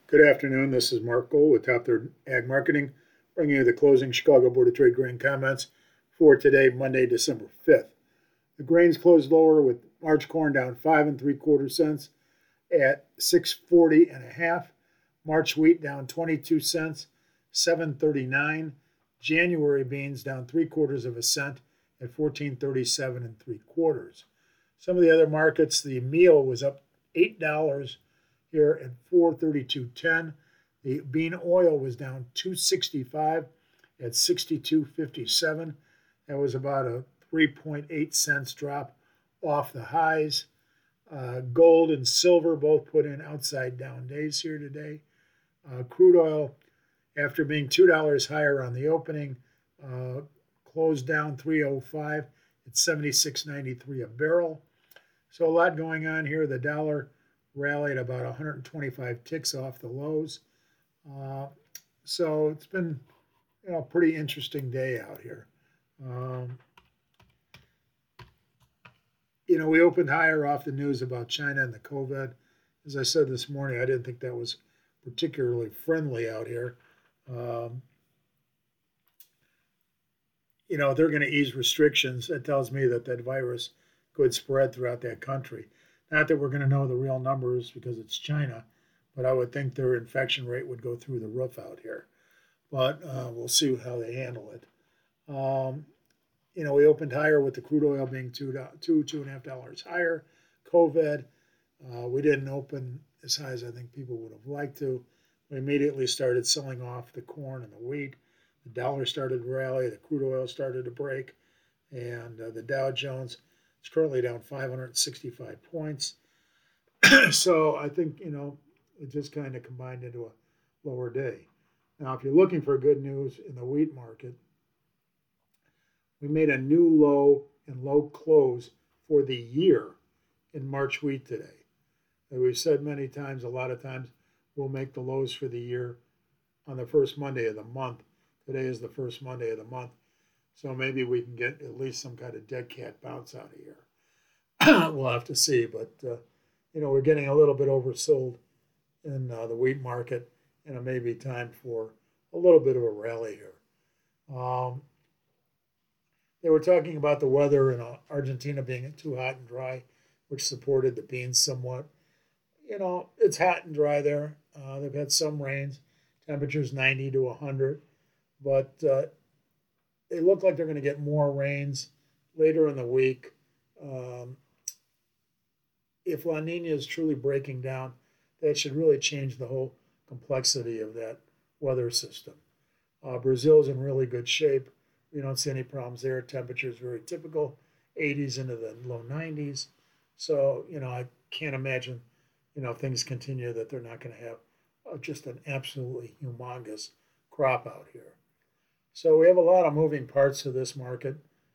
Good afternoon. This is Mark Gold with Top Third Ag Marketing, bringing you the closing Chicago Board of Trade grain comments for today, Monday, December 5th. The grains closed lower with March corn down 5 3/4 cents at 640 and a half. March wheat down 22 cents, 739. January beans down 3/4 of a cent at 1437 3/4. Some of the other markets, the meal was up $8 here at 432.10. The bean oil was down 265 at 62.57. That was about a 3.8 cents drop off the highs. Gold and silver both put in outside down days here today. Crude oil, after being $2 higher on the opening, closed down 305 at 76.93 a barrel. So a lot going on here. The dollar rallied about 125 ticks off the lows. So it's been a pretty interesting day out here. We opened higher off the news about China and the COVID. As I said this morning, I didn't think that was particularly friendly out here. They're going to ease restrictions. That tells me that virus could spread throughout that country. Not that we're going to know the real numbers because it's China, but I would think their infection rate would go through the roof out here. But we'll see how they handle it. We opened higher with the crude oil being $2.5 higher. COVID, we didn't open as high as I think people would have liked to. We immediately started selling off the corn and the wheat. The dollar started to rally. The crude oil started to break. And the Dow Jones is currently down 565 points. So I think, it just kind of combined into a lower day. Now, if you're looking for good news in the wheat market, we made a new low and low close for the year in March wheat today. And we've said many times, a lot of times, we'll make the lows for the year on the first Monday of the month. Today is the first Monday of the month. So maybe we can get at least some kind of dead cat bounce out of here. We'll have to see. But, we're getting a little bit oversold in the wheat market, and it may be time for a little bit of a rally here. They were talking about the weather in Argentina being too hot and dry, which supported the beans somewhat. It's hot and dry there. They've had some rains, temperatures 90 to 100, but they look like they're going to get more rains later in the week. If La Nina is truly breaking down, that should really change the whole complexity of that weather system. Brazil's in really good shape. We don't see any problems there. Temperature is very typical, 80s into the low 90s. So, I can't imagine, things continue that they're not going to have just an absolutely humongous crop out here. So we have a lot of moving parts to this market.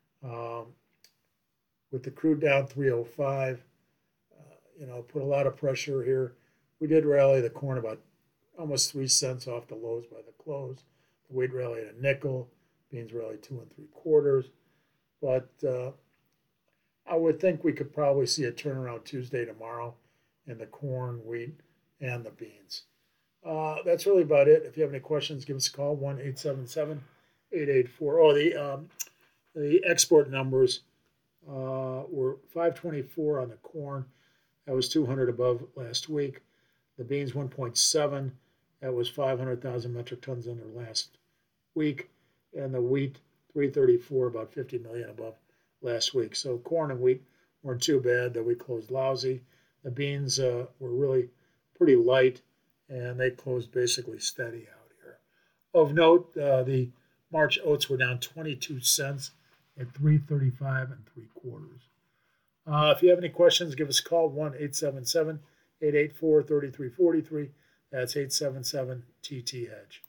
With the crude down 305, put a lot of pressure here. We did rally the corn about almost 3 cents off the lows by the close. The wheat rallied a nickel. Beans rallied 2 3/4. But I would think we could probably see a turnaround Tuesday, tomorrow in the corn, wheat, and the beans. That's really about it. If you have any questions, give us a call, 1-877-884. The export numbers were 524 on the corn. That was 200 above last week. The beans, 1.7. That was 500,000 metric tons under last week. And the wheat, 334, about 50 million above last week. So corn and wheat weren't too bad. The wheat closed lousy. The beans were really pretty light, and they closed basically steady out here. Of note, the March oats were down 22 cents at 335 3/4. If you have any questions, give us a call, 1-877-884-3343. That's 877-TT-HEDGE.